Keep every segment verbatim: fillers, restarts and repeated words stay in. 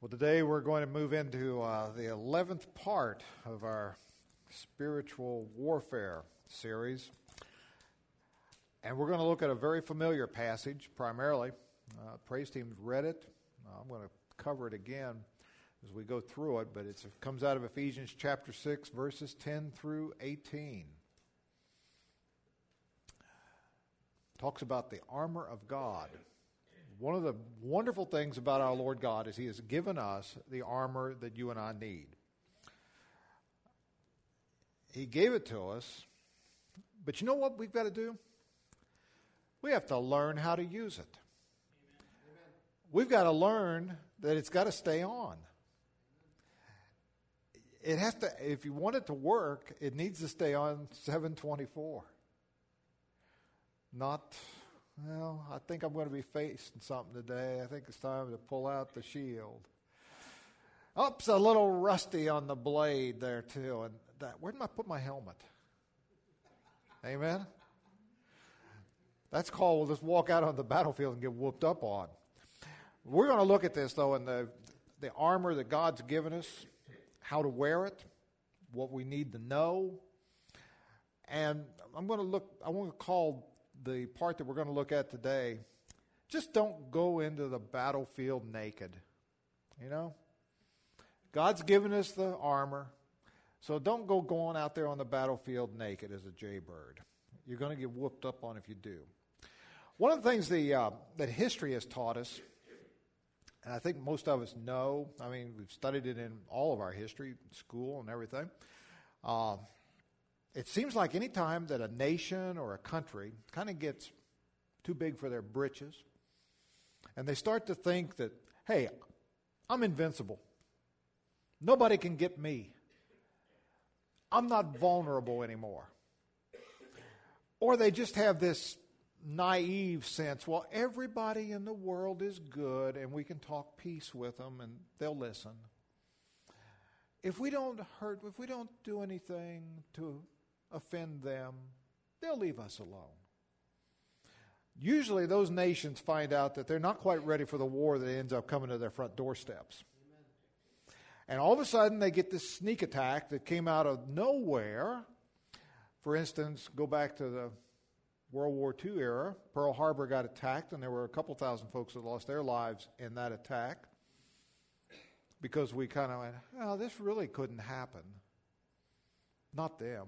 Well, today we're going to move into uh, the eleventh part of our spiritual warfare series. And we're going to look at a very familiar passage primarily. Uh, praise team's read it. Uh, I'm going to cover it again as we go through it, but it's, it comes out of Ephesians chapter six, verses ten through eighteen. Talks about the armor of God. One of the wonderful things about our Lord God is He has given us the armor that you and I need. He gave it to us, but you know what we've got to do? We have to learn how to use it. Amen. We've got to learn that it's got to stay on. It has to, if you want it to work, it needs to stay on seven twenty-four. Not, well, I think I'm going to be facing something today. I think it's time to pull out the shield. Oops, a little rusty on the blade there too. And that, where did I put my helmet? Amen? That's called, we'll just walk out on the battlefield and get whooped up on. We're going to look at this, though, in the, the armor that God's given us, how to wear it, what we need to know. And I'm going to look, I want to call the part that we're going to look at today, just don't go into the battlefield naked. You know? God's given us the armor, so don't go going out there on the battlefield naked as a jaybird. You're going to get whooped up on if you do. One of the things the, uh, that history has taught us, and I think most of us know, I mean, we've studied it in all of our history, school and everything, uh, it seems like any time that a nation or a country kind of gets too big for their britches, and they start to think that, hey, I'm invincible. Nobody can get me. I'm not vulnerable anymore. Or they just have this naive sense, well, everybody in the world is good and we can talk peace with them and they'll listen. If we don't hurt, if we don't do anything to offend them, they'll leave us alone. Usually those nations find out that they're not quite ready for the war that ends up coming to their front doorsteps. Amen. And all of a sudden they get this sneak attack that came out of nowhere. For instance, go back to the World War Two era. Pearl Harbor got attacked, and there were a couple thousand folks that lost their lives in that attack because we kind of went, oh, this really couldn't happen. Not them.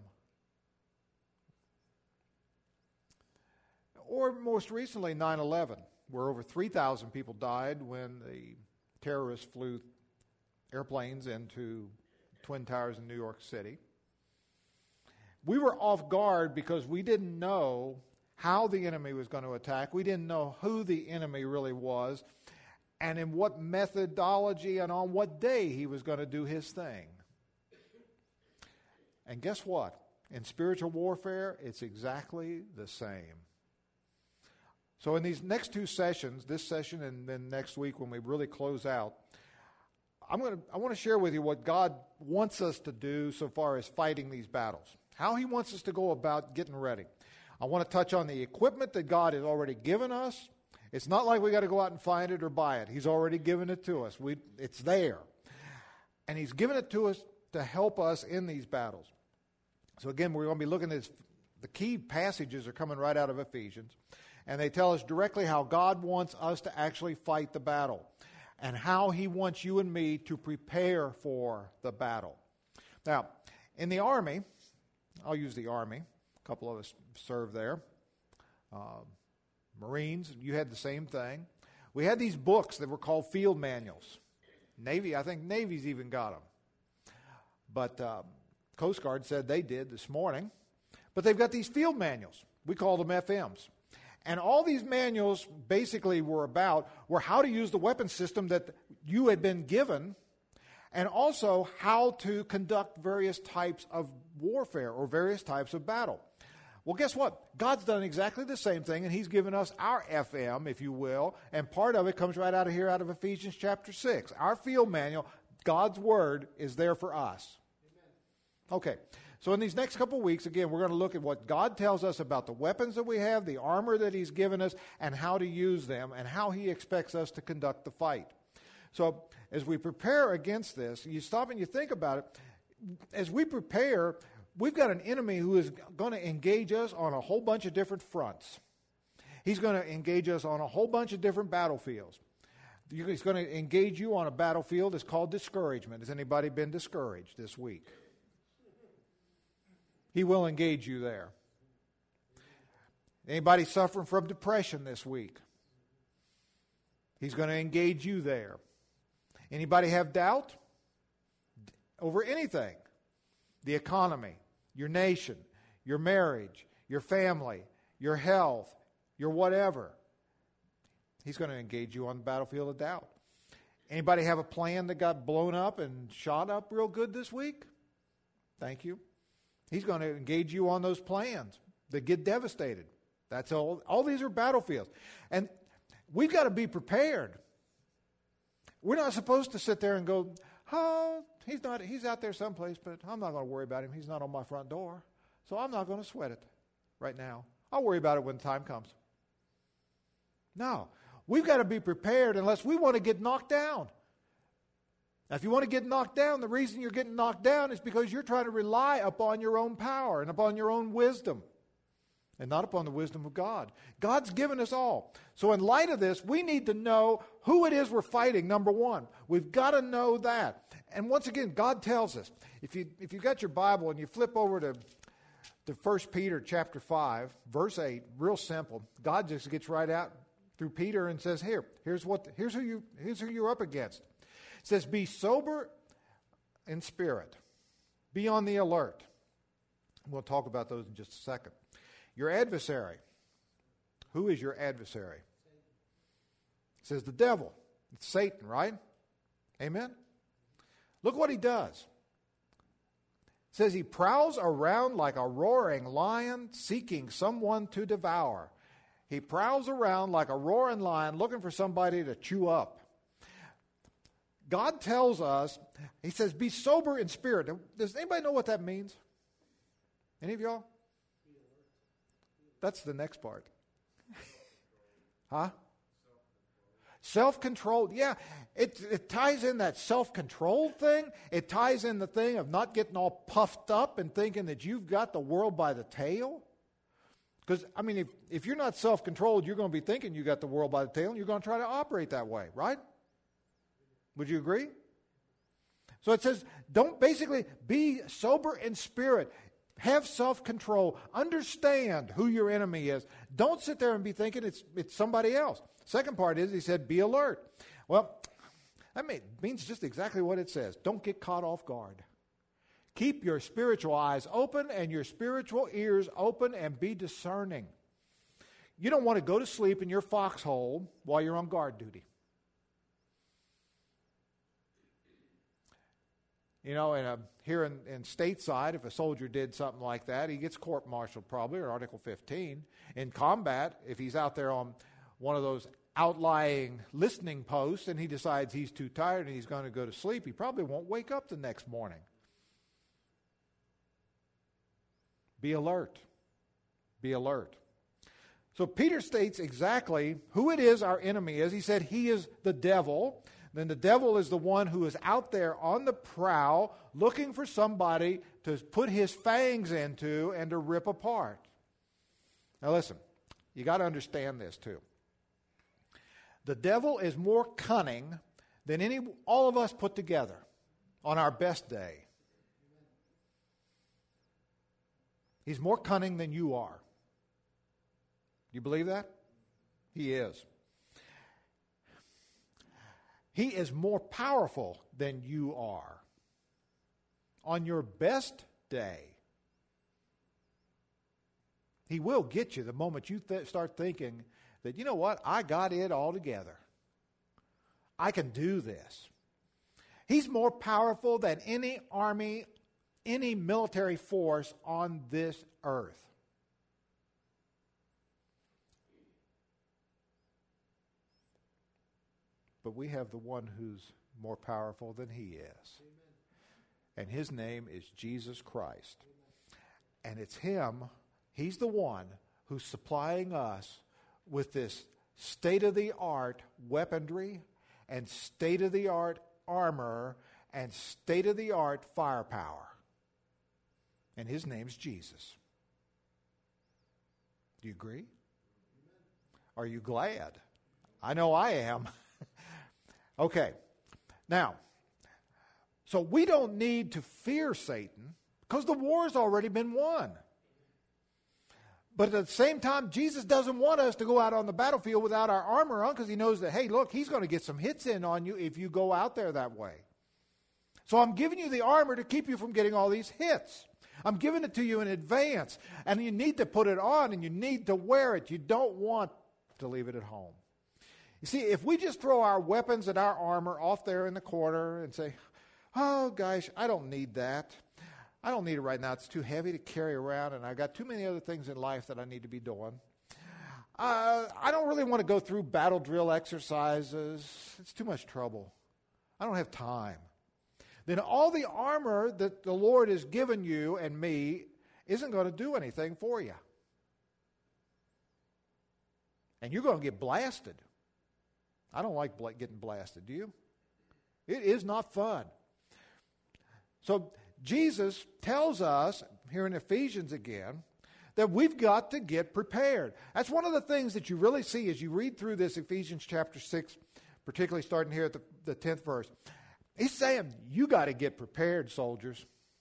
Or most recently, nine eleven, where over three thousand people died when the terrorists flew airplanes into Twin Towers in New York City. We were off guard because we didn't know how the enemy was going to attack. We didn't know who the enemy really was and in what methodology and on what day he was going to do his thing. And guess what? In spiritual warfare, it's exactly the same. So in these next two sessions, this session and then next week when we really close out, I'm going to I want to share with you what God wants us to do so far as fighting these battles. How He wants us to go about getting ready. I want to touch on the equipment that God has already given us. It's not like we got to go out and find it or buy it. He's already given it to us. We it's there. And He's given it to us to help us in these battles. So again, we're going to be looking at this. The key passages are coming right out of Ephesians. And they tell us directly how God wants us to actually fight the battle and how He wants you and me to prepare for the battle. Now, in the Army, I'll use the Army. A couple of us served there. Uh, Marines, you had the same thing. We had these books that were called field manuals. Navy, I think Navy's even got them. But uh, Coast Guard said they did this morning. But they've got these field manuals. We call them F Ms. And all these manuals basically were about were how to use the weapon system that you had been given and also how to conduct various types of warfare or various types of battle. Well, guess what? God's done exactly the same thing, and He's given us our F M, if you will, and part of it comes right out of here out of Ephesians chapter six. Our field manual, God's Word, is there for us. Amen. Okay. So in these next couple of weeks, again, we're going to look at what God tells us about the weapons that we have, the armor that He's given us, and how to use them, and how He expects us to conduct the fight. So as we prepare against this, you stop and you think about it. As we prepare, we've got an enemy who is going to engage us on a whole bunch of different fronts. He's going to engage us on a whole bunch of different battlefields. He's going to engage you on a battlefield that's called discouragement. Has anybody been discouraged this week? He will engage you there. Anybody suffering from depression this week? He's going to engage you there. Anybody have doubt over anything? The economy, your nation, your marriage, your family, your health, your whatever. He's going to engage you on the battlefield of doubt. Anybody have a plan that got blown up and shot up real good this week? Thank you. He's going to engage you on those plans that get devastated. That's all. All these are battlefields. And we've got to be prepared. We're not supposed to sit there and go, oh, he's not, he's out there someplace, but I'm not going to worry about him. He's not on my front door. So I'm not going to sweat it right now. I'll worry about it when the time comes. No. We've got to be prepared unless we want to get knocked down. Now, if you want to get knocked down, the reason you're getting knocked down is because you're trying to rely upon your own power and upon your own wisdom and not upon the wisdom of God. God's given us all. So in light of this, we need to know who it is we're fighting, number one. We've got to know that. And once again, God tells us. If you if you've got your Bible and you flip over to, to First Peter chapter five, verse eight, real simple. God just gets right out through Peter and says, here, here's what here's who you here's who you're up against. It says, be sober in spirit. Be on the alert. We'll talk about those in just a second. Your adversary. Who is your adversary? It says the devil. It's Satan, right? Amen? Look what he does. It says he prowls around like a roaring lion seeking someone to devour. He prowls around like a roaring lion looking for somebody to chew up. God tells us, he says, be sober in spirit. Does anybody know what that means? Any of y'all? That's the next part. Huh? Self-controlled. Yeah, it, it ties in that self-controlled thing. It ties in the thing of not getting all puffed up and thinking that you've got the world by the tail. Because, I mean, if, if you're not self-controlled, you're going to be thinking you got the world by the tail, and you're going to try to operate that way, right? Would you agree? So it says, don't basically be sober in spirit. Have self-control. Understand who your enemy is. Don't sit there and be thinking it's it's somebody else. Second part is, he said, be alert. Well, that means just exactly what it says. Don't get caught off guard. Keep your spiritual eyes open and your spiritual ears open and be discerning. You don't want to go to sleep in your foxhole while you're on guard duty. You know, in a, here in, in stateside, if a soldier did something like that, he gets court-martialed probably, or Article fifteen. In combat, if he's out there on one of those outlying listening posts and he decides he's too tired and he's going to go to sleep, he probably won't wake up the next morning. Be alert. Be alert. So Peter states exactly who it is our enemy is. He said he is the devil. Then the devil is the one who is out there on the prowl looking for somebody to put his fangs into and to rip apart. Now listen, you got to understand this too. The devil is more cunning than any all of us put together on our best day. He's more cunning than you are. Do you believe that? He is. He is more powerful than you are. On your best day, he will get you the moment you th- start thinking that, you know what, I got it all together. I can do this. He's more powerful than any army, any military force on this earth. But we have the one who's more powerful than he is. Amen. And his name is Jesus Christ. Amen. And it's him, he's the one who's supplying us with this state-of-the-art weaponry and state-of-the-art armor and state-of-the-art firepower. And his name's Jesus. Do you agree? Are you glad? I know I am. Okay. Now, so we don't need to fear Satan because the war's already been won. But at the same time, Jesus doesn't want us to go out on the battlefield without our armor on because he knows that, hey, look, he's going to get some hits in on you if you go out there that way. So I'm giving you the armor to keep you from getting all these hits. I'm giving it to you in advance. And you need to put it on and you need to wear it. You don't want to leave it at home. You see, if we just throw our weapons and our armor off there in the corner and say, oh, gosh, I don't need that. I don't need it right now. It's too heavy to carry around, and I've got too many other things in life that I need to be doing. Uh, I don't really want to go through battle drill exercises. It's too much trouble. I don't have time. Then all the armor that the Lord has given you and me isn't going to do anything for you. And you're going to get blasted. I don't like bla- getting blasted, do you? It is not fun. So Jesus tells us, here in Ephesians again, that we've got to get prepared. That's one of the things that you really see as you read through this Ephesians chapter six, particularly starting here at the, the tenth verse. He's saying, you got to get prepared, soldiers.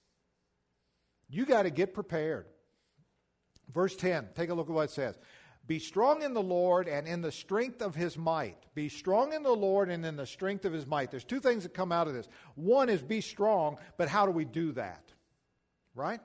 You got to get prepared. Verse ten, take a look at what it says. Be strong in the Lord and in the strength of his might. Be strong in the Lord and in the strength of his might. There's two things that come out of this. One is be strong, but how do we do that? Right?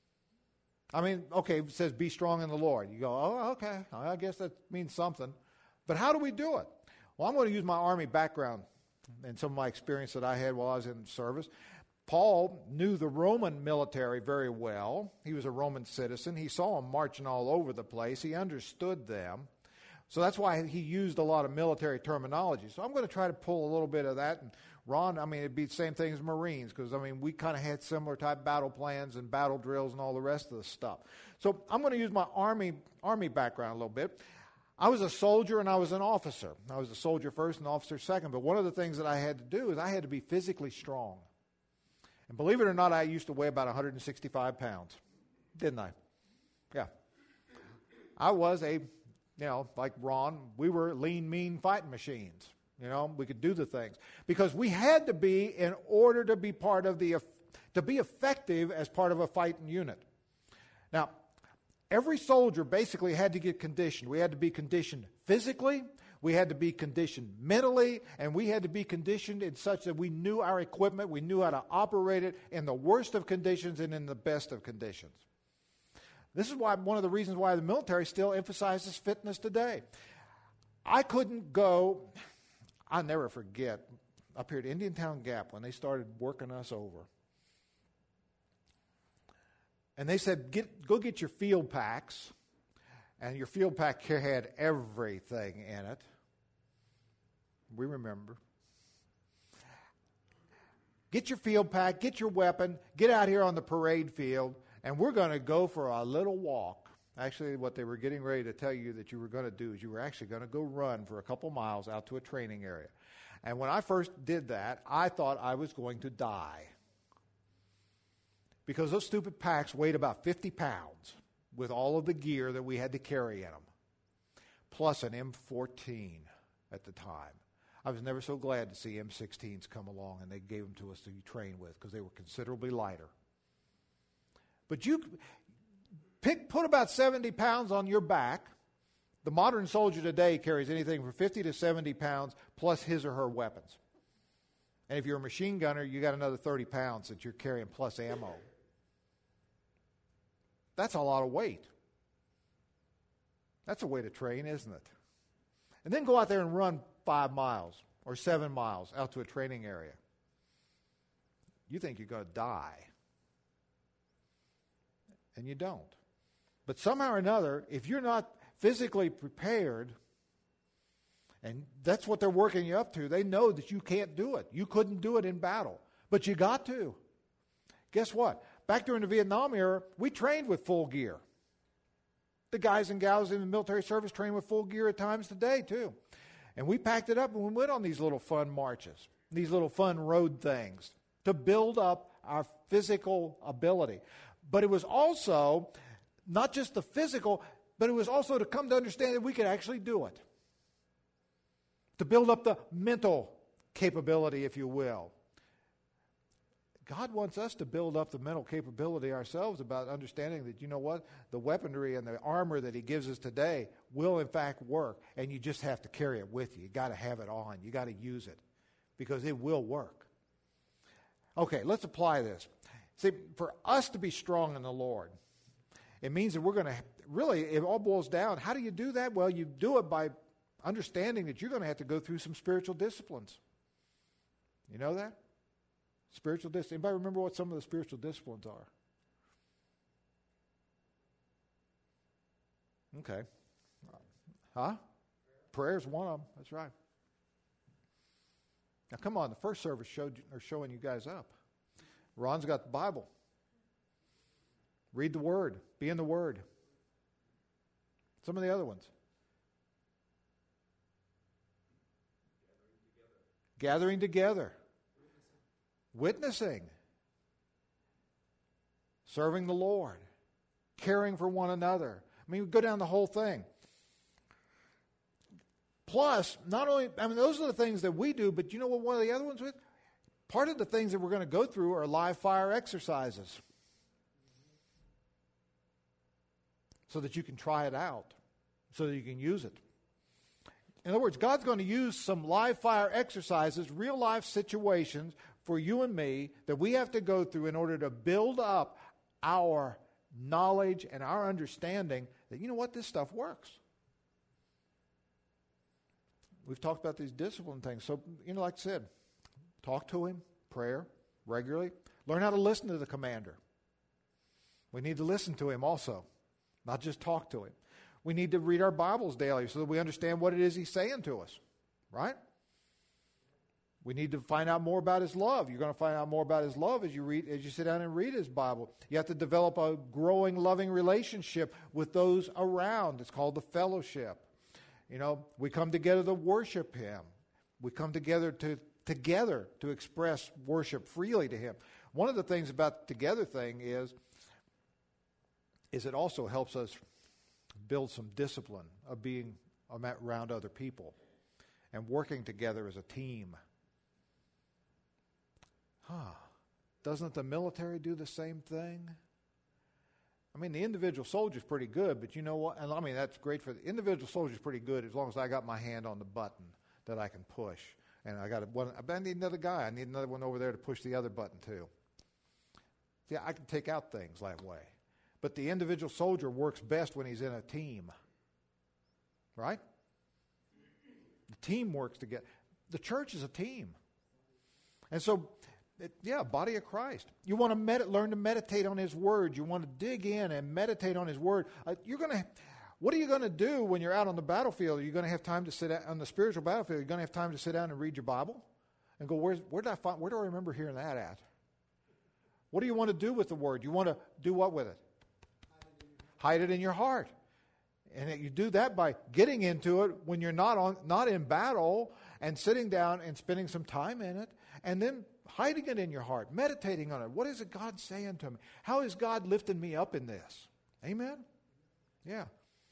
I mean, okay, it says be strong in the Lord. You go, oh, okay, I guess that means something. But how do we do it? Well, I'm going to use my Army background and some of my experience that I had while I was in service. Paul knew the Roman military very well. He was a Roman citizen. He saw them marching all over the place. He understood them. So that's why he used a lot of military terminology. So I'm going to try to pull a little bit of that. And Ron, I mean, it'd be the same thing as Marines because, I mean, we kind of had similar type battle plans and battle drills and all the rest of the stuff. So I'm going to use my Army, Army background a little bit. I was a soldier and I was an officer. I was a soldier first and an officer second. But one of the things that I had to do is I had to be physically strong. And believe it or not, I used to weigh about one hundred sixty-five pounds. Didn't I? Yeah. I was a, you know, like Ron, we were lean, mean fighting machines. You know, we could do the things. Because we had to be in order to be part of the, to be effective as part of a fighting unit. Now, every soldier basically had to get conditioned. We had to be conditioned physically, we had to be conditioned mentally, and we had to be conditioned in such that we knew our equipment, we knew how to operate it in the worst of conditions and in the best of conditions. This is why one of the reasons why the military still emphasizes fitness today. I couldn't go, I'll never forget, up here at Indiantown Gap when they started working us over. And they said, get, go get your field packs. And your field pack here had everything in it. We remember. Get your field pack, get your weapon, get out here on the parade field, and we're going to go for a little walk. Actually, what they were getting ready to tell you that you were going to do is you were actually going to go run for a couple miles out to a training area. And when I first did that, I thought I was going to die. Because those stupid packs weighed about fifty pounds with all of the gear that we had to carry in them, plus an M fourteen at the time. I was never so glad to see M sixteens come along and they gave them to us to train with because they were considerably lighter. But you pick, put about seventy pounds on your back. The modern soldier today carries anything from fifty to seventy pounds plus his or her weapons. And if you're a machine gunner, you got another thirty pounds that you're carrying plus ammo. That's a lot of weight. That's a way to train, isn't it? And then go out there and run five miles or seven miles out to a training area. You think you're going to die. And you don't. But somehow or another, if you're not physically prepared, and that's what they're working you up to, they know that you can't do it. You couldn't do it in battle. But you got to. Guess what? Back during the Vietnam era, we trained with full gear. The guys and gals in the military service train with full gear at times today, too. And we packed it up and we went on these little fun marches, these little fun road things to build up our physical ability. But it was also not just the physical, but it was also to come to understand that we could actually do it. To build up the mental capability, if you will. God wants us to build up the mental capability ourselves about understanding that, you know what, the weaponry and the armor that he gives us today will in fact work, and you just have to carry it with you. You got to have it on. You got to use it because it will work. Okay, let's apply this. See, for us to be strong in the Lord, it means that we're going to really, it all boils down. How do you do that? Well, you do it by understanding that you're going to have to go through some spiritual disciplines. You know that? Spiritual disciplines. Anybody remember what some of the spiritual disciplines are? Okay. Huh? Prayer's one of them. That's right. Now, come on. The first service showed are showing you guys up. Ron's got the Bible. Read the Word. Be in the Word. Some of the other ones. Gathering together. Gathering together. Witnessing. Serving the Lord. Caring for one another. I mean, we go down the whole thing. Plus, not only, I mean, those are the things that we do, but you know what one of the other ones with? Part of the things that we're going to go through are live fire exercises. So that you can try it out. So that you can use it. In other words, God's going to use some live fire exercises, real life situations for you and me that we have to go through in order to build up our knowledge and our understanding that, you know what, this stuff works. We've talked about these discipline things. So, you know, like I said, talk to him, prayer, regularly. Learn how to listen to the commander. We need to listen to him also, not just talk to him. We need to read our Bibles daily so that we understand what it is he's saying to us, right? We need to find out more about his love. You're going to find out more about his love as you read, as you sit down and read his Bible. You have to develop a growing, loving relationship with those around. It's called the fellowship. You know, we come together to worship him. We come together to together to express worship freely to him. One of the things about the together thing is, is it also helps us build some discipline of being around other people and working together as a team. Huh. Doesn't the military do the same thing? I mean, the individual soldier's pretty good, but you know what? And I mean, that's great for the individual soldier's pretty good as long as I got my hand on the button that I can push. And I got one. I need another guy. I need another one over there to push the other button too. See, I can take out things that way. But the individual soldier works best when he's in a team. Right? The team works together. The church is a team. And so, it, yeah, body of Christ. You want to med- learn to meditate on his word. You want to dig in and meditate on his word. Uh, you're going to. What are you going to do when you're out on the battlefield? Are you going to have time to sit out, on the spiritual battlefield? Are you going to have time to sit down and read your Bible and go, Where's, where did I find? Where do I remember hearing that at? What do you want to do with the word? You want to do what with it? Hide it in your heart. And you do that by getting into it when you're not on, not in battle and sitting down and spending some time in it and then hiding it in your heart, meditating on it. What is it God saying to me? How is God lifting me up in this? Amen? Yeah.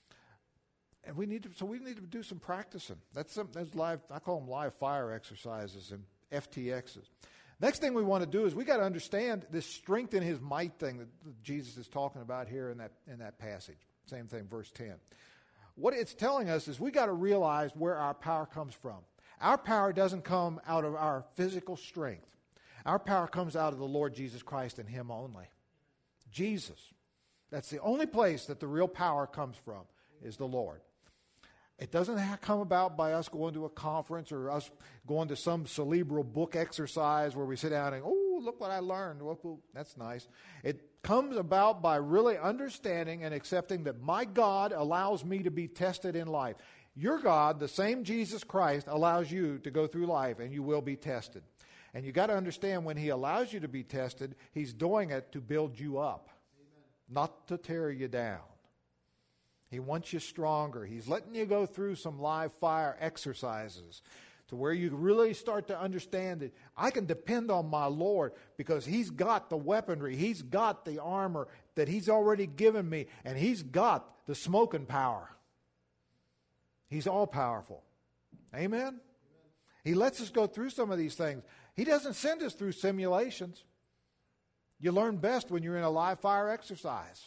And we need to, so we need to do some practicing. That's some, that's live, I call them live fire exercises and F T Xs. Next thing we want to do is we got to understand this strength in his might thing that Jesus is talking about here in that in that passage. Same thing, verse ten. What it's telling us is we got to realize where our power comes from. Our power doesn't come out of our physical strength. Our power comes out of the Lord Jesus Christ and him only. Jesus. That's the only place that the real power comes from, is the Lord. It doesn't have come about by us going to a conference or us going to some cerebral book exercise where we sit down and, oh, look what I learned. That's nice. It comes about by really understanding and accepting that my God allows me to be tested in life. Your God, the same Jesus Christ, allows you to go through life and you will be tested. And you got to understand when he allows you to be tested, he's doing it to build you up, Amen. Not to tear you down. He wants you stronger. He's letting you go through some live fire exercises to where you really start to understand that I can depend on my Lord because He's got the weaponry. He's got the armor that He's already given me, and He's got the smoking power. He's all powerful. Amen? Amen? He lets us go through some of these things. He doesn't send us through simulations. You learn best when you're in a live fire exercise.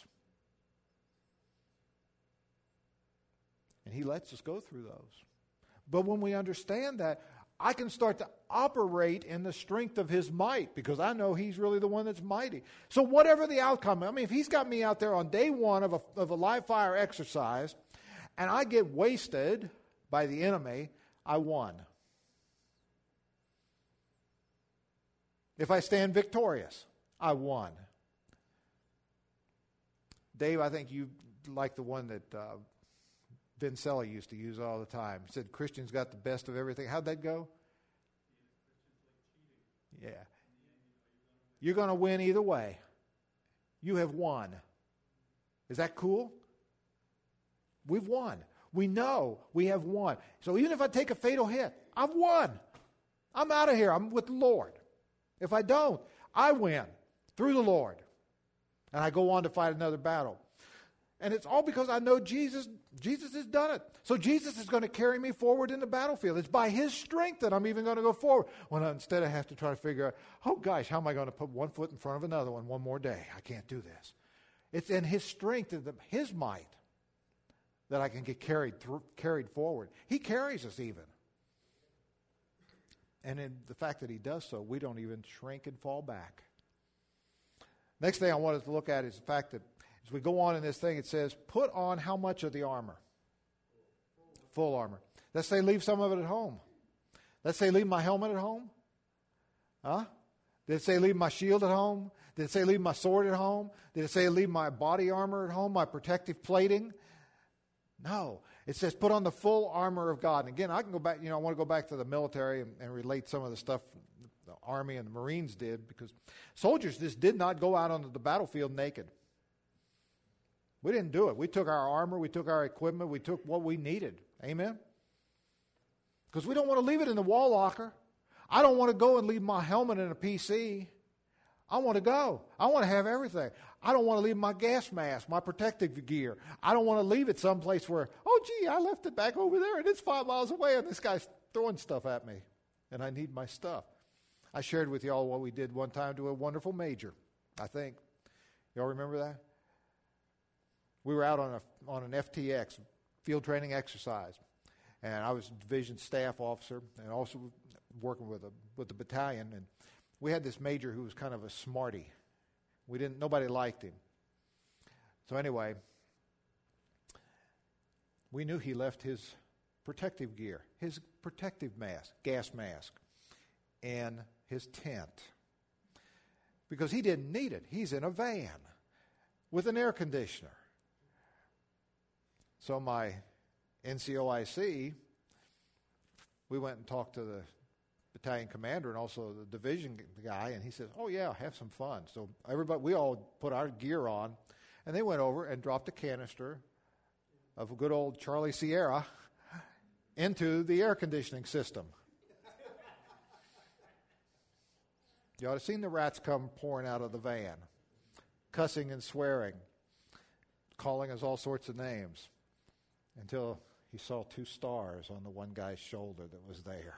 And He lets us go through those. But when we understand that, I can start to operate in the strength of His might because I know He's really the one that's mighty. So whatever the outcome, I mean, if He's got me out there on day one of a, of a live fire exercise and I get wasted by the enemy, I won. If I stand victorious, I won. Dave, I think you like the one that uh, Vincelli used to use all the time. He said, Christians got the best of everything. How'd that go? Yeah. You're going to win either way. You have won. Is that cool? We've won. We know we have won. So even if I take a fatal hit, I've won. I'm out of here. I'm with the Lord. If I don't, I win through the Lord. And I go on to fight another battle. And it's all because I know Jesus, Jesus has done it. So Jesus is going to carry me forward in the battlefield. It's by His strength that I'm even going to go forward. When I, instead I have to try to figure out, oh gosh, how am I going to put one foot in front of another one one more day? I can't do this. It's in His strength, and His might, that I can get carried through, carried forward. He carries us even. And in the fact that He does so, we don't even shrink and fall back. Next thing I wanted to look at is the fact that as we go on in this thing, it says, put on how much of the armor? Full armor. Let's say leave some of it at home. Let's say leave my helmet at home. Huh? Did it say leave my shield at home? Did it say leave my sword at home? Did it say leave my body armor at home, my protective plating? No. It says put on the full armor of God. And again, I can go back, you know, I want to go back to the military and, and relate some of the stuff the Army and the Marines did, because soldiers just did not go out onto the battlefield naked. We didn't do it. We took our armor, we took our equipment, we took what we needed. Amen? Because we don't want to leave it in the wall locker. I don't want to go and leave my helmet in a P C. I want to go. I want to have everything. I don't want to leave my gas mask, my protective gear. I don't want to leave it someplace where, oh, gee, I left it back over there and it's five miles away and this guy's throwing stuff at me and I need my stuff. I shared with y'all what we did one time to a wonderful major, I think. Y'all remember that? We were out on a on an F T X, field training exercise, and I was a division staff officer and also working with a with the battalion. And we had this major who was kind of a smarty. We didn't nobody liked him. So anyway, we knew he left his protective gear, his protective mask, gas mask, in his tent because he didn't need it. He's in a van with an air conditioner. So my N C O I C, we went and talked to the battalion commander and also the division guy, and he says, oh yeah, have some fun. So everybody, we all put our gear on, and they went over and dropped a canister of a good old Charlie Sierra into the air conditioning system. You ought to have seen the rats come pouring out of the van, cussing and swearing, calling us all sorts of names, until he saw two stars on the one guy's shoulder that was there.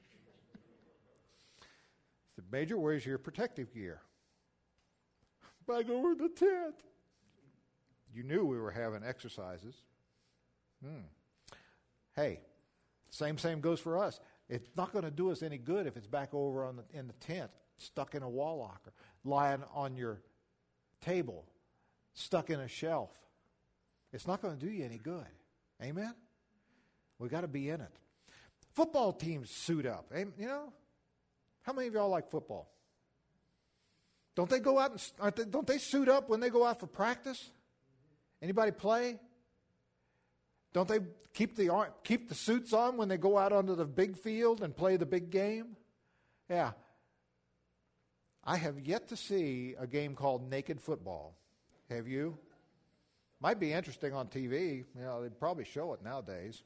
He said, Major, where's your protective gear? Back over in the tent. You knew we were having exercises. Hmm. Hey, same, same goes for us. It's not going to do us any good if it's back over on the, in the tent, stuck in a wall locker, lying on your table, stuck in a shelf. It's not going to do you any good. Amen? We got to be in it. Football teams suit up. You know, how many of y'all like football? Don't they go out and aren't they, don't they suit up when they go out for practice? Anybody play? Don't they keep the keep the suits on when they go out onto the big field and play the big game? Yeah. I have yet to see a game called naked football. Have you? Might be interesting on T V. You know, they'd probably show it nowadays.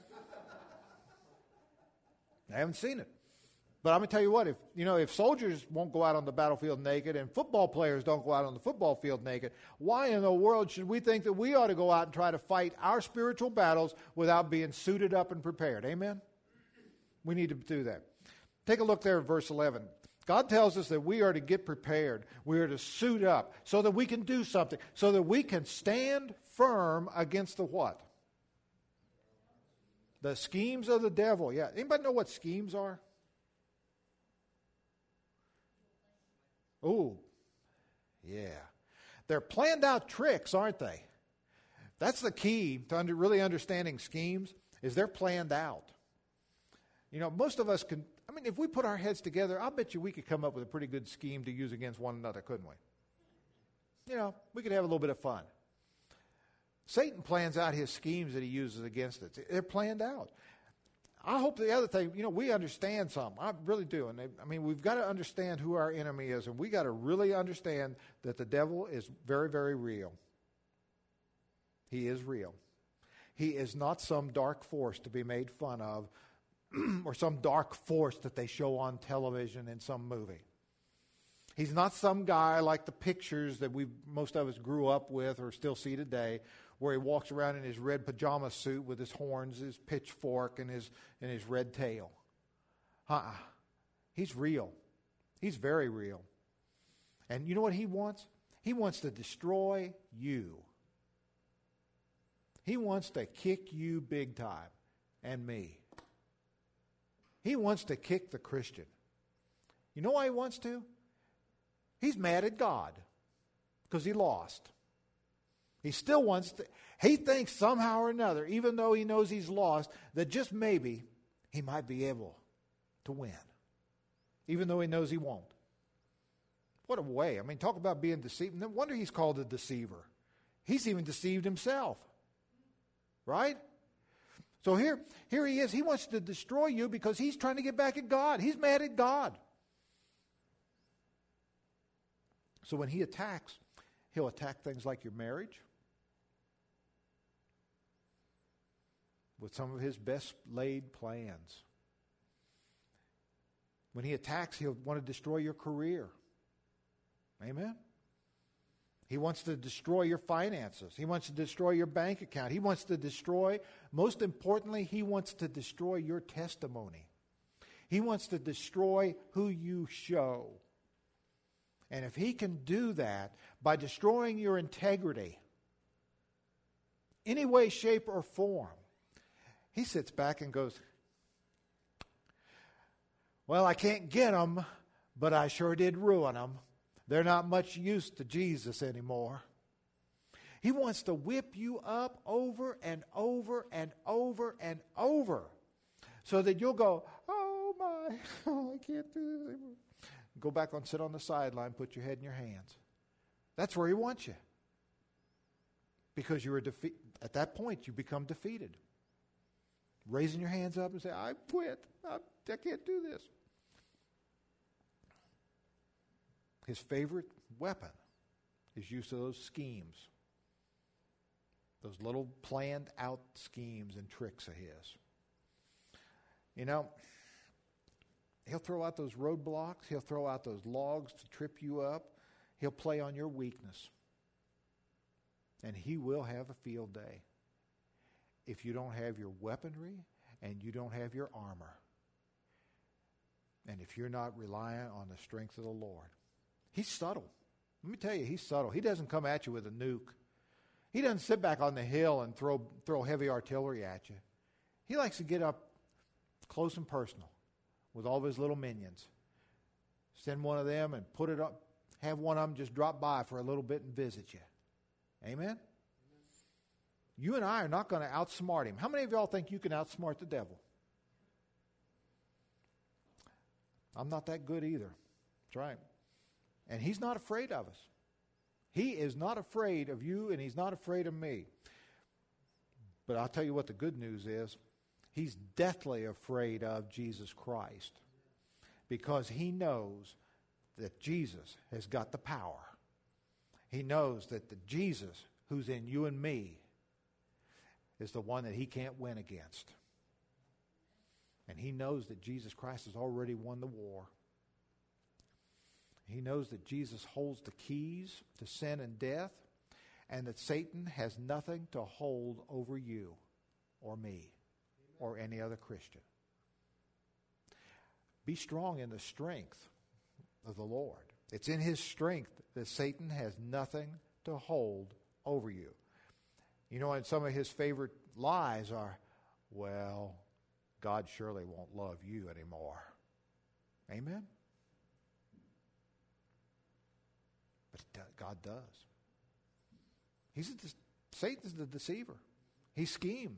I haven't seen it. But I'm going to tell you what, if you know, if soldiers won't go out on the battlefield naked and football players don't go out on the football field naked, why in the world should we think that we ought to go out and try to fight our spiritual battles without being suited up and prepared? Amen? We need to do that. Take a look there at verse eleven. God tells us that we are to get prepared. We are to suit up so that we can do something, so that we can stand firm against the what? The schemes of the devil. Yeah. Anybody know what schemes are? Oh, yeah. They're planned out tricks, aren't they? That's the key to under, really understanding schemes, is they're planned out. You know, most of us can, I mean, if we put our heads together, I'll bet you we could come up with a pretty good scheme to use against one another, couldn't we? You know, we could have a little bit of fun. Satan plans out his schemes that he uses against us. They're planned out. I hope the other thing, you know, we understand something. I really do. And they, I mean, we've got to understand who our enemy is, and we got to really understand that the devil is very, very real. He is real. He is not some dark force to be made fun of or some dark force that they show on television in some movie. He's not some guy like the pictures that we most of us grew up with or still see today, where he walks around in his red pajama suit with his horns, his pitchfork, and his and his red tail. Uh-uh. He's real. He's very real. And you know what he wants? He wants to destroy you. He wants to kick you big time, and me. He wants to kick the Christian. You know why he wants to? He's mad at God because he lost. He still wants to, he thinks somehow or another, even though he knows he's lost, that just maybe he might be able to win, even though he knows he won't. What a way. I mean, talk about being deceived. No wonder he's called a deceiver. He's even deceived himself. Right? So here, here he is. He wants to destroy you because he's trying to get back at God. He's mad at God. So when he attacks, he'll attack things like your marriage with some of his best laid plans. When he attacks, he'll want to destroy your career. Amen? He wants to destroy your finances. He wants to destroy your bank account. He wants to destroy, most importantly, he wants to destroy your testimony. He wants to destroy who you show. And if he can do that by destroying your integrity, any way, shape, or form, he sits back and goes, well, I can't get them, but I sure did ruin them. They're not much use to Jesus anymore. He wants to whip you up over and over and over and over so that you'll go, oh my, oh, I can't do this anymore. Go back and sit on the sideline, put your head in your hands. That's where he wants you. Because you're a defe- at that point, you become defeated. Raising your hands up and say, I quit. I, I can't do this. His favorite weapon is use of those schemes. Those little planned out schemes and tricks of his. You know, he'll throw out those roadblocks. He'll throw out those logs to trip you up. He'll play on your weakness. And he will have a field day if you don't have your weaponry and you don't have your armor. And if you're not reliant on the strength of the Lord. He's subtle. Let me tell you, he's subtle. He doesn't come at you with a nuke. He doesn't sit back on the hill and throw throw heavy artillery at you. He likes to get up close and personal with all of his little minions. Send one of them and put it up, have one of them just drop by for a little bit and visit you. Amen? Amen. You and I are not going to outsmart him. How many of y'all think you can outsmart the devil? I'm not that good either. That's right. And he's not afraid of us. He is not afraid of you, and he's not afraid of me. But I'll tell you what the good news is. He's deathly afraid of Jesus Christ because he knows that Jesus has got the power. He knows that the Jesus who's in you and me is the one that he can't win against. And he knows that Jesus Christ has already won the war. He knows that Jesus holds the keys to sin and death, and that Satan has nothing to hold over you or me or any other Christian. Be strong in the strength of the Lord. It's in his strength that Satan has nothing to hold over you. You know, and some of his favorite lies are, well, God surely won't love you anymore. Amen? But God does. He's a, Satan's the deceiver. He schemes.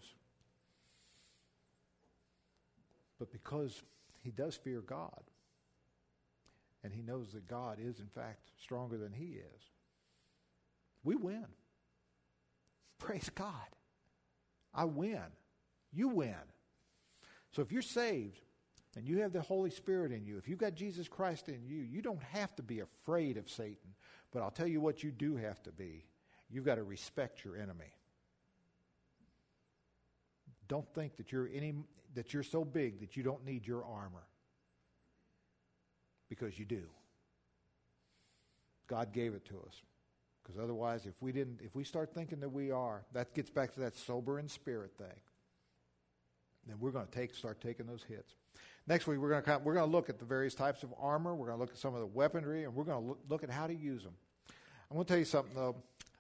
But because he does fear God, and he knows that God is, in fact, stronger than he is, we win. Praise God. I win. You win. So if you're saved and you have the Holy Spirit in you, if you've got Jesus Christ in you, you don't have to be afraid of Satan. But I'll tell you what you do have to be. You've got to respect your enemy. Don't think that you're any that you're so big that you don't need your armor. Because you do. God gave it to us. Because otherwise, if we didn't, if we start thinking that we are, that gets back to that sober in spirit thing. Then we're going to take start taking those hits. Next week, we're going to we're going to look at the various types of armor. We're going to look at some of the weaponry, and we're going to look, look at how to use them. I'm going to tell you something, though.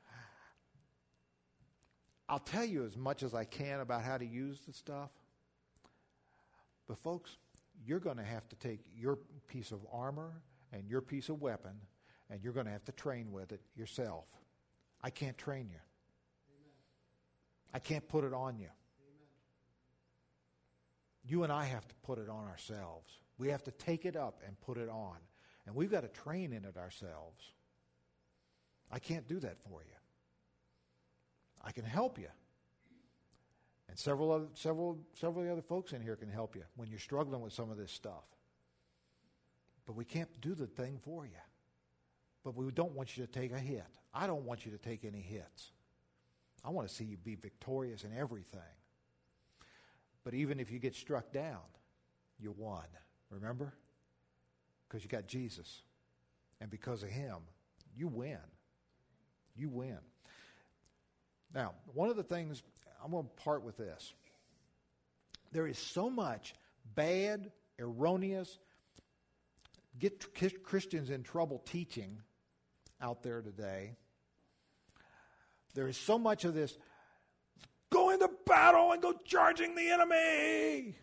I'll tell you as much as I can about how to use the stuff. But folks, you're going to have to take your piece of armor and your piece of weapon, and you're going to have to train with it yourself. I can't train you. Amen. I can't put it on you. Amen. You and I have to put it on ourselves. We have to take it up and put it on. And we've got to train in it ourselves. I can't do that for you. I can help you. And several other, several, several of the other folks in here can help you when you're struggling with some of this stuff. But we can't do the thing for you. But we don't want you to take a hit. I don't want you to take any hits. I want to see you be victorious in everything. But even if you get struck down, you won. Remember? Because you got Jesus. And because of him, you win. You win. Now, one of the things, I'm going to part with this. There is so much bad, erroneous, get Christians in trouble teaching out there today. There is so much of this, go into battle and go charging the enemy.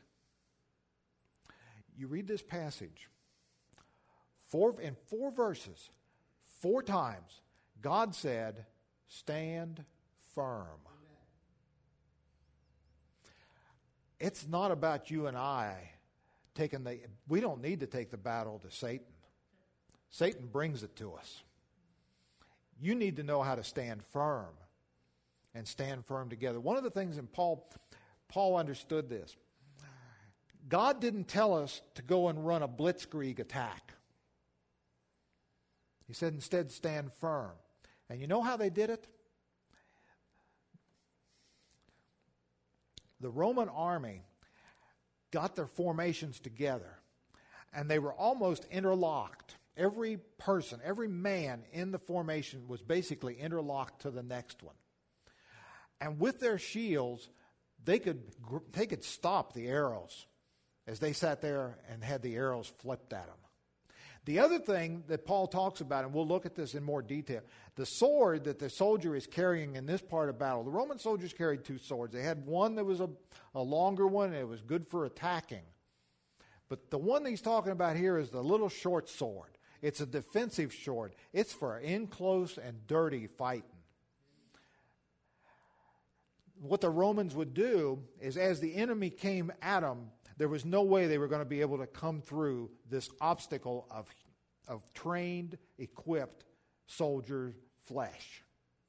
You read this passage, four, in four verses, four times, God said, stand firm. Amen. It's not about you and I taking the, we don't need to take the battle to Satan. Satan brings it to us. You need to know how to stand firm and stand firm together. One of the things in Paul, Paul understood this. God didn't tell us to go and run a blitzkrieg attack. He said instead stand firm. And you know how they did it? The Roman army got their formations together, and they were almost interlocked. Every person, every man in the formation was basically interlocked to the next one. And with their shields, they could they could stop the arrows as they sat there and had the arrows flipped at them. The other thing that Paul talks about, and we'll look at this in more detail, the sword that the soldier is carrying in this part of battle. The Roman soldiers carried two swords. They had one that was a, a longer one, and it was good for attacking. But the one that he's talking about here is the little short sword. It's a defensive sword. It's for in close and dirty fighting. What the Romans would do is as the enemy came at them, there was no way they were going to be able to come through this obstacle of, of trained, equipped soldier flesh.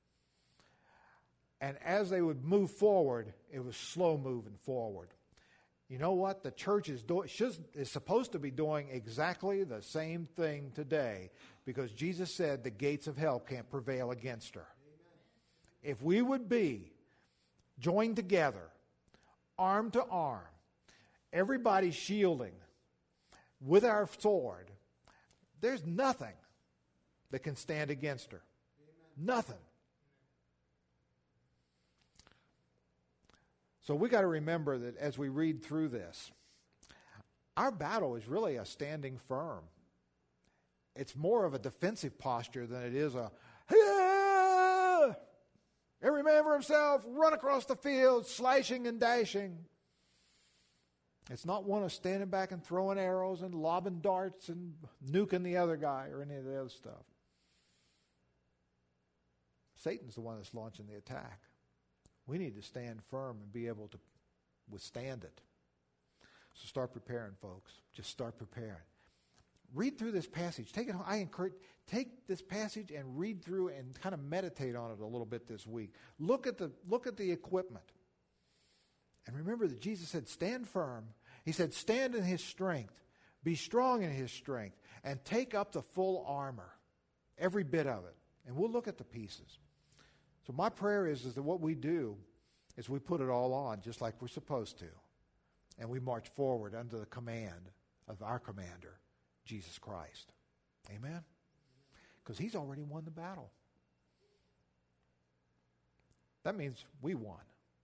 And as they would move forward, it was slow moving forward. You know what? The church is, do, is supposed to be doing exactly the same thing today because Jesus said the gates of hell can't prevail against her. Amen. if we would be joined together, arm to arm, everybody shielding with our sword, there's nothing that can stand against her. Amen. Nothing. So we got to remember that as we read through this, our battle is really a standing firm. It's more of a defensive posture than it is a, ah! Every man for himself, run across the field, slashing and dashing. It's not one of standing back and throwing arrows and lobbing darts and nuking the other guy or any of the other stuff. Satan's the one that's launching the attack. We need to stand firm and be able to withstand it. So start preparing, folks. Just start preparing. Read through this passage. Take it home. I encourage, take this passage and read through and kind of meditate on it a little bit this week. Look at the, look at the equipment. And remember that Jesus said, stand firm. He said, stand in his strength. Be strong in his strength. And take up the full armor. Every bit of it. And we'll look at the pieces. So my prayer is, is that what we do is we put it all on just like we're supposed to. And we march forward under the command of our commander, Jesus Christ. Amen? Because he's already won the battle. That means we won.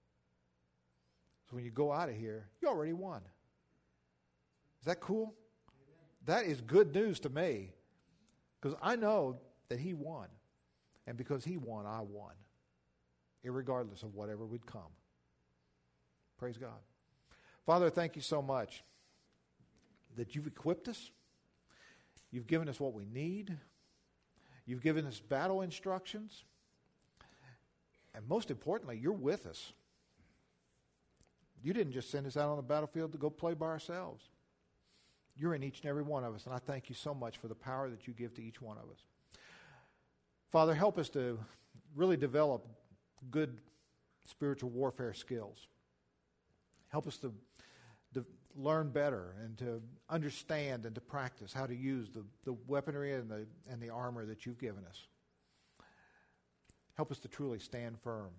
So when you go out of here, you already won. Is that cool? That is good news to me. Because I know that he won. And because he won, I won. Irregardless of whatever would come. Praise God. Father, thank you so much that you've equipped us. You've given us what we need. You've given us battle instructions. And most importantly, you're with us. You didn't just send us out on the battlefield to go play by ourselves. You're in each and every one of us, and I thank you so much for the power that you give to each one of us. Father, help us to really develop good spiritual warfare skills. Help us to, to learn better and to understand and to practice how to use the, the weaponry and the, and the armor that you've given us. Help us to truly stand firm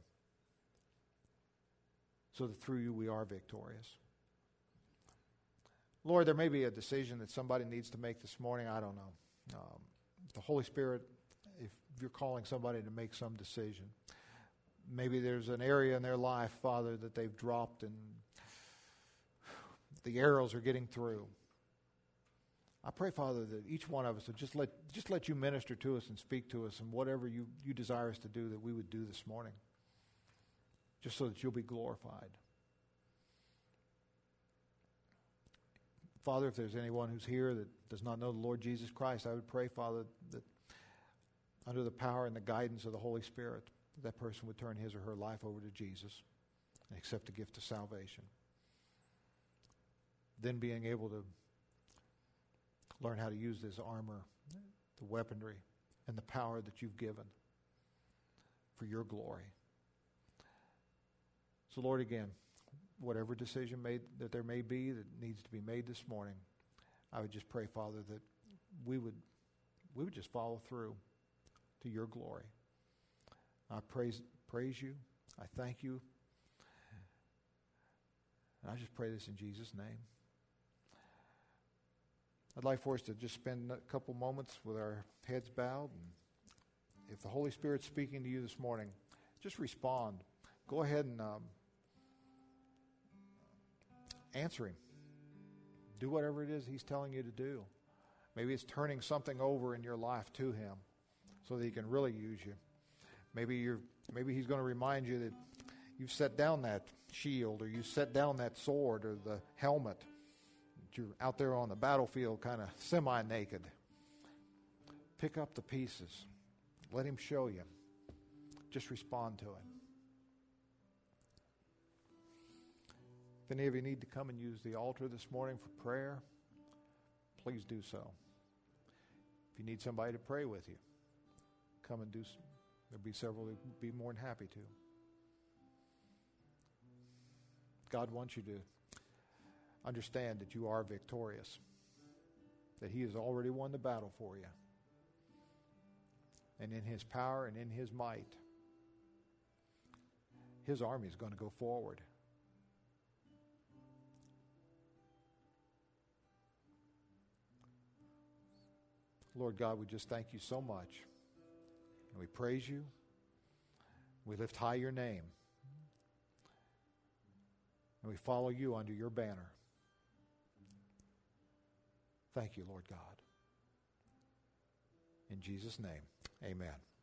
so that through you we are victorious. Lord, there may be a decision that somebody needs to make this morning. I don't know. Um, the Holy Spirit, if you're calling somebody to make some decision, maybe there's an area in their life, Father, that they've dropped and the arrows are getting through. I pray, Father, that each one of us would just let, just let you minister to us and speak to us, and whatever you, you desire us to do, that we would do this morning, just so that you'll be glorified. Father, if there's anyone who's here that does not know the Lord Jesus Christ, I would pray, Father, that under the power and the guidance of the Holy Spirit, that person would turn his or her life over to Jesus and accept the gift of salvation. Then being able to learn how to use this armor, the weaponry, and the power that you've given for your glory. So, Lord, again, whatever decision made that there may be that needs to be made this morning, I would just pray, Father, that we would we would just follow through to your glory. I praise praise you. I thank you. And I just pray this in Jesus' name. I'd like for us to just spend a couple moments with our heads bowed. And if the Holy Spirit's speaking to you this morning, just respond. Go ahead and um, answer him. Do whatever it is he's telling you to do. Maybe it's turning something over in your life to him so that he can really use you. Maybe you're. Maybe he's going to remind you that you've set down that shield, or you set down that sword or the helmet. You're out there on the battlefield kind of semi-naked. Pick up the pieces. Let him show you. Just respond to him. If any of you need to come and use the altar this morning for prayer, please do so. If you need somebody to pray with you, come and do so. There'll be several who would be more than happy to. God wants you to understand that you are victorious, that he has already won the battle for you. And in his power and in his might, His army is going to go forward. Lord God, we just thank you so much. And we praise you. We lift high your name. And we follow you under your banner. Thank you, Lord God. In Jesus' name, amen.